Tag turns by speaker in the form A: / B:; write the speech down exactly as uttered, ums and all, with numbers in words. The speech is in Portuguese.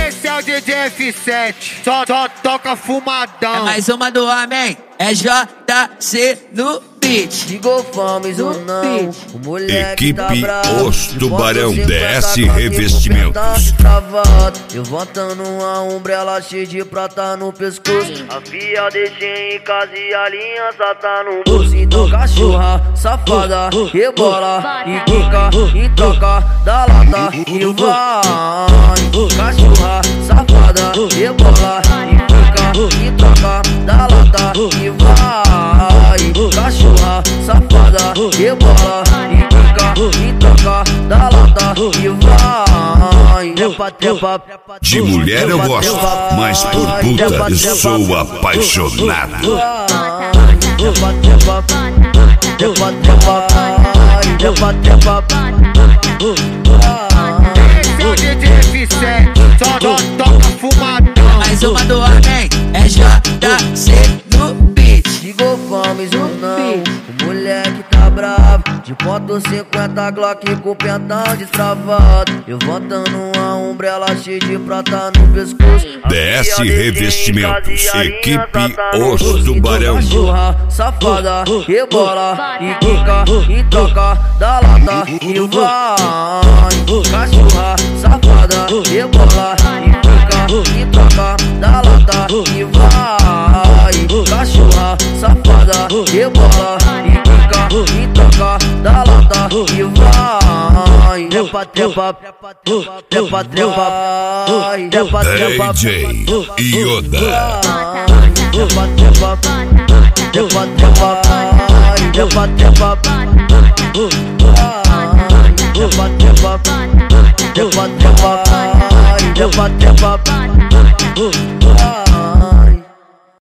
A: Esse é o D J F sete, só, só toca fumadão.
B: É mais uma do homem, é J C no beat.
C: Ligou Fames ou não, o moleque
D: Equipe
C: tá bravo.
D: Os Tubarão D S Revestimentos.
C: Levantando uma umbrella cheia de prata no pescoço. A fia deixei em casa e a aliança tá no bolso. Então cachorra, safada, rebola e quica em troca da lata e vai. Cachorra, safada, rebola e quica em troca da lata e vai. Cachorra, safada, rebola e quica em troca da lata e vai. Trepa, trepa.
D: De mulher eu gosto, mas por puta eu sou apaixonado.
C: Trepa, trepa. Trepa, trepa. Trepa, trepa.
A: Esse é o D J F sete, só, só toca fumadão.
B: Mais uma do homem, é J C no beat.
C: Ligou Fames ou não, o moleque tá bravo. De ponto cinquenta Glock com o pentão destravado. Levantando uma umbrella cheia de prata no pescoço.
D: D S Revestimentos, equipe Os Tubarão.
C: Cachorra, safada, rebola e quica em troca da lata e vai. Cachorra, safada, rebola e quica em troca da lata e vai. Cachorra, safada, rebola e quica em troca da lata e vai. Trepa, trepa, trepa, trepa, trepa, trepa.
D: D J Yoda.
C: Trepa, trepa, trepa, trepa, trepa, trepa. Trepa, trepa, trepa, trepa, trepa, trepa.